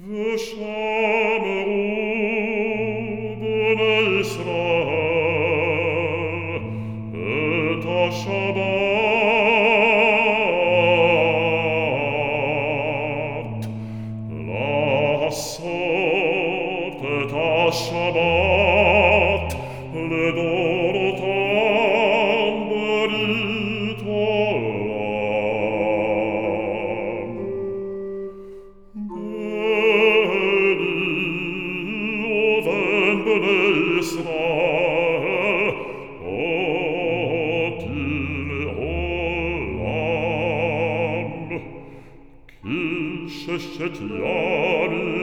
ושמעו בני ישראל את השבת, לעשות את השבת לדורותם ברית עולם. בני ישראל אותי לעולם, כי ששת ימים